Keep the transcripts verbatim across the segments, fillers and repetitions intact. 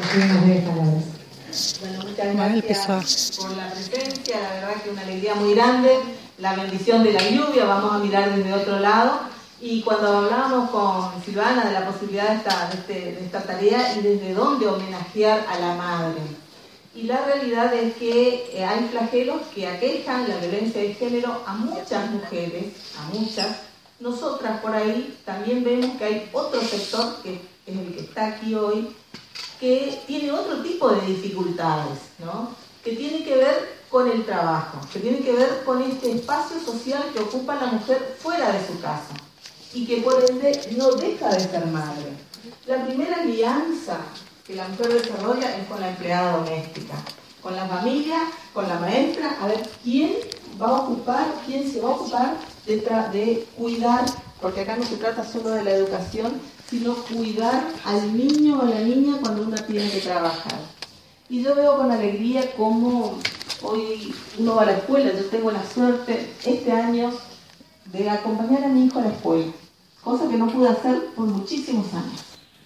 unas breves palabras. Bueno, muchas gracias por la presencia, la verdad que una alegría muy grande, la bendición de la lluvia, vamos a mirar desde otro lado. Y cuando hablábamos con Silvana de la posibilidad de esta, de, este, de esta tarea y desde dónde homenajear a la madre. Y la realidad es que eh, hay flagelos que aquejan la violencia de género a muchas mujeres, a muchas. Nosotras por ahí también vemos que hay otro sector, que es el que está aquí hoy, que tiene otro tipo de dificultades, ¿no? Que tiene que ver con el trabajo, que tiene que ver con este espacio social que ocupa la mujer fuera de su casa y que por ende no deja de ser madre. La primera alianza que la mujer desarrolla es con la empleada doméstica, con la familia, con la maestra, a ver quién va a ocupar, quién se va a ocupar de, tra- de cuidar, porque acá no se trata solo de la educación, sino cuidar al niño o a la niña cuando uno tiene que trabajar. Y yo veo con alegría cómo hoy uno va a la escuela. Yo tengo la suerte este año de acompañar a mi hijo a la escuela, cosa que no pude hacer por muchísimos años.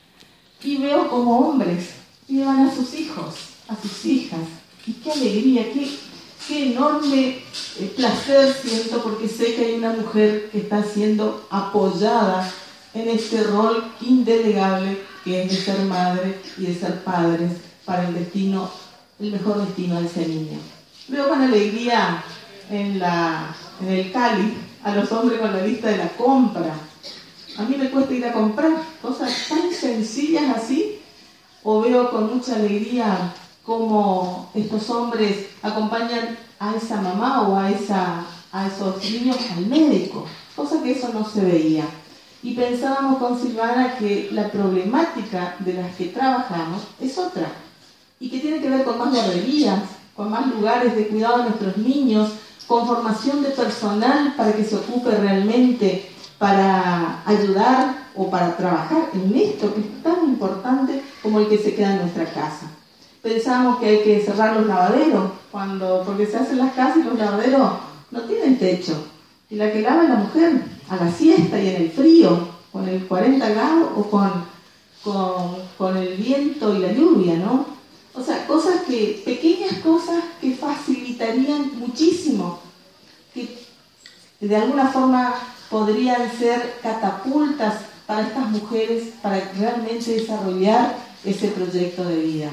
Y veo como hombres llevan a sus hijos, a sus hijas. Y qué alegría, qué, qué enorme placer siento, porque sé que hay una mujer que está siendo apoyada en este rol indelegable que es de ser madre y de ser padres para el destino, el mejor destino de ese niño. Veo con alegría en, la, en el Cali a los hombres con la lista de la compra. A mí me cuesta ir a comprar cosas tan sencillas así, o veo con mucha alegría cómo estos hombres acompañan a esa mamá o a, esa, a esos niños al médico, cosa que eso no se veía. Y pensábamos con Silvana que la problemática de las que trabajamos es otra, y que tiene que ver con más guarderías, con más lugares de cuidado de nuestros niños, con formación de personal para que se ocupe realmente para ayudar o para trabajar en esto que es tan importante como el que se queda en nuestra casa. Pensamos que hay que cerrar los lavaderos, cuando, porque se hacen las casas y los lavaderos no tienen techo. Y la que lava es la mujer, a la siesta y en el frío, con el cuarenta grados o con, con, con el viento y la lluvia, ¿no? O sea, cosas que, pequeñas cosas que facilitarían muchísimo, que de alguna forma podrían ser catapultas para estas mujeres para realmente desarrollar ese proyecto de vida.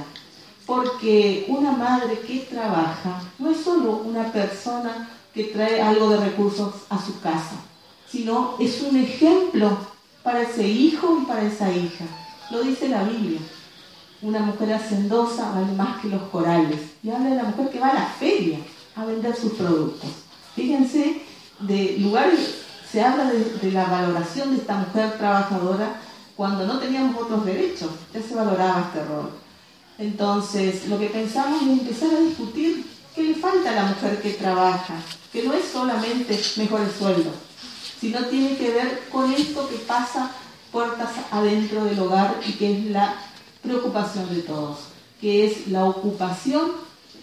Porque una madre que trabaja no es solo una persona que trae algo de recursos a su casa, sino es un ejemplo para ese hijo y para esa hija. Lo dice la Biblia. Una mujer hacendosa vale más que los corales. Y habla de la mujer que va a la feria a vender sus productos. Fíjense, de lugares, se habla de, de la valoración de esta mujer trabajadora cuando no teníamos otros derechos. Ya se valoraba este rol. Entonces, lo que pensamos es empezar a discutir qué le falta a la mujer que trabaja, que no es solamente mejores sueldos, sino tiene que ver con esto que pasa puertas adentro del hogar y que es la preocupación de todos, que es la ocupación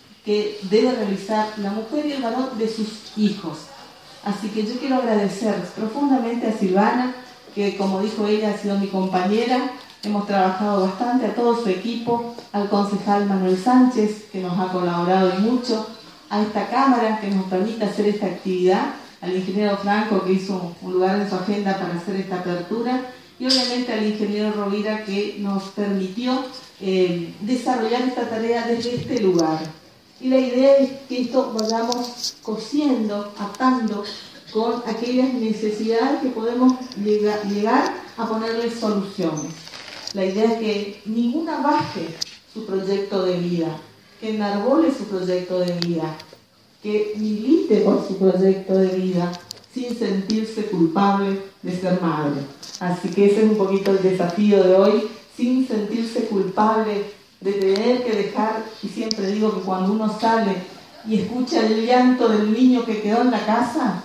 que debe realizar la mujer y el varón de sus hijos. Así que yo quiero agradecer profundamente a Silvana, que como dijo ella ha sido mi compañera, hemos trabajado bastante, a todo su equipo, al concejal Manuel Sánchez, que nos ha colaborado y mucho, a esta cámara que nos permite hacer esta actividad, al ingeniero Franco, que hizo un lugar en su agenda para hacer esta apertura, y obviamente al ingeniero Rovira, que nos permitió eh, desarrollar esta tarea desde este lugar. Y la idea es que esto vayamos cosiendo, atando con aquellas necesidades que podemos llegar, llegar a ponerle soluciones. La idea es que ninguna baje su proyecto de vida, que enarbole su proyecto de vida, que milite por su proyecto de vida sin sentirse culpable de ser madre. Así que ese es un poquito el desafío de hoy, sin sentirse culpable de tener que dejar, y siempre digo que cuando uno sale y escucha el llanto del niño que quedó en la casa,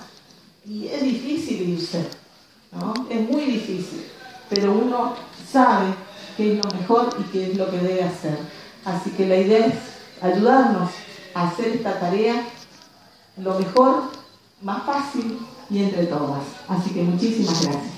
y es difícil irse, ¿no? Es muy difícil, pero uno sabe qué es lo mejor y qué es lo que debe hacer. Así que la idea es ayudarnos a hacer esta tarea lo mejor, más fácil y entre todas. Así que muchísimas gracias.